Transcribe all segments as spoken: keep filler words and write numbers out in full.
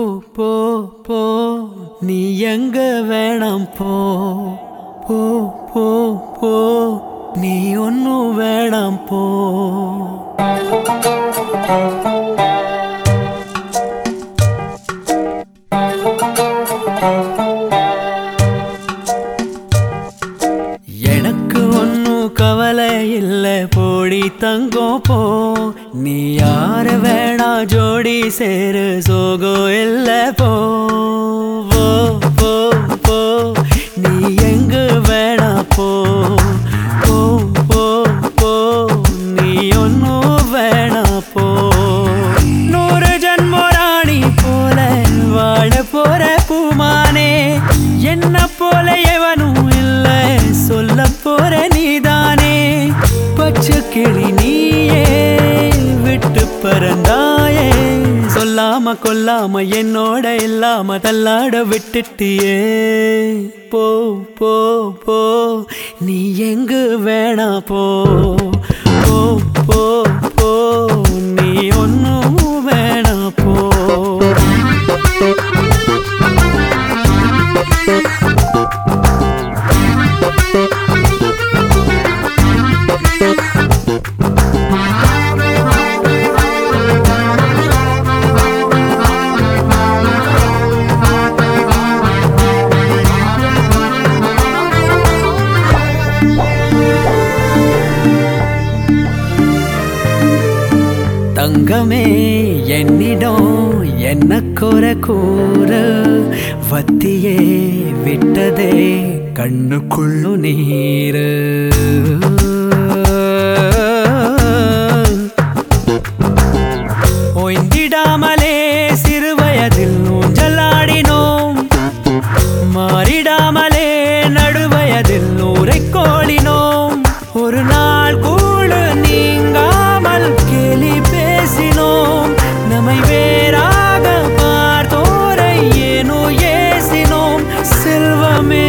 போ போ நீ எங்க வேணாம் போ போ போ போ நீ ஒன்னும் வேணாம் போ. எனக்கு ஒன்னும் கவலை இல்ல போடி தங்கம் போ. நீ யார வேணா ஜோடி சேரு சோகம் இல்ல போ போ போ நீ எங்க வேணா போ போ போ போ நீ ஒன்னும் வேணா போ. நூறு ஜன்ம ராணி போல வாழ போற பூமானே என்ன போல எவனும் இல்ல சொல்ல போற நீதானே. பச்சை கிளி நீயே விட்டு பறந்தாயே சொல்லாம கொல்லாம என்னோட இல்லாம தள்ளாட விட்டுட்டியே. போ போ போ நீ எங்க வேணா போ போ போ போ நீ ஒன்னும் வேணா போ. தங்கமே என்னிடம் என்ன குறை கூற வத்தியே விட்டதே கண்ணுக்குள்ளு நீரு. ஓய்ந்திடாமலே சிறு வயதில் ஊஞ்சலாடினோம் மாறிடாமலே நடுவயதில் ஊரை கோளினோம். ஒரு நாள் கூட நீங்காமல் கேலி பேசினோம் நம்மை வேறாக பார்த்தோரை ஏனோ ஏசினோம். செல்வமே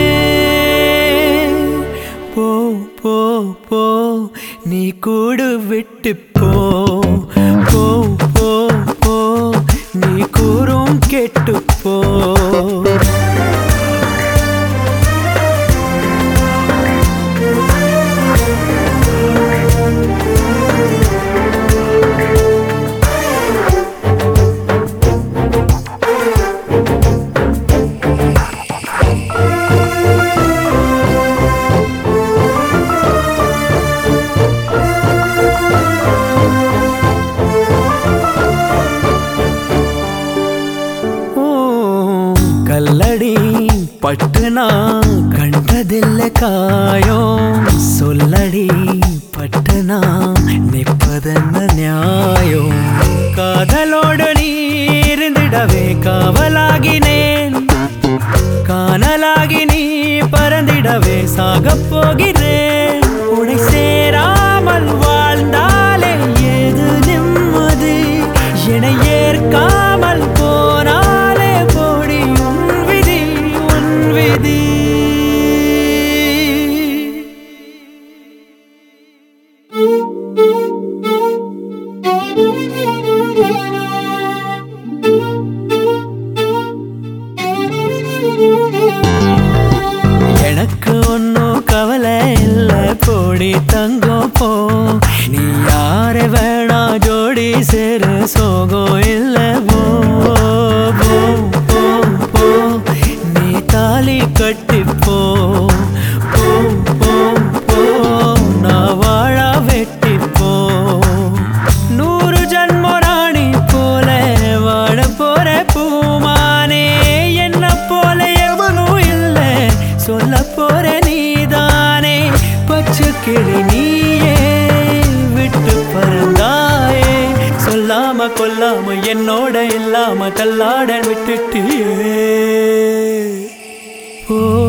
போ போ போ நீ கூடு விட்டு போ போ போ போ நீ கூறும் கெட்டு போ. கல்லடி பட்டுனா கண்டதில்ல காயம் சொல்லடி பட்டுனா நிற்பதென்ன நியாயம். காதலோடு நீ இருந்திடவே காவலாகினேன் காணலாகி நீ பறந்திடவே சாகப் போகிறேன். உனை சேராமல் வாழ்ந்தாலே ஏது நிம்மதி என்னை ஏற்காமல் போனாலே போடி உன் விதி உன் விதி. எனக்கு ஒன்னும் கவலை இல்ல போடி தங்கம் போ. நீ யார வேணா ஜோடி சேரு சோகம் இல்ல போ போ போ போ நீ தாலி கட்டி போ போ போ போ நான் வாழ வெட்டி போ. நூறு ஜன்ம ராணி போல வாழ போற பூமானே என்ன போல எவனும் இல்ல சொல்ல போற நீதானே. பச்சை கிளி நீயே விட்டு பறந்தாயே சொல்லாம கொல்லாம என்னோட இல்லாம தள்ளாட விட்டுட்டியே. ஓ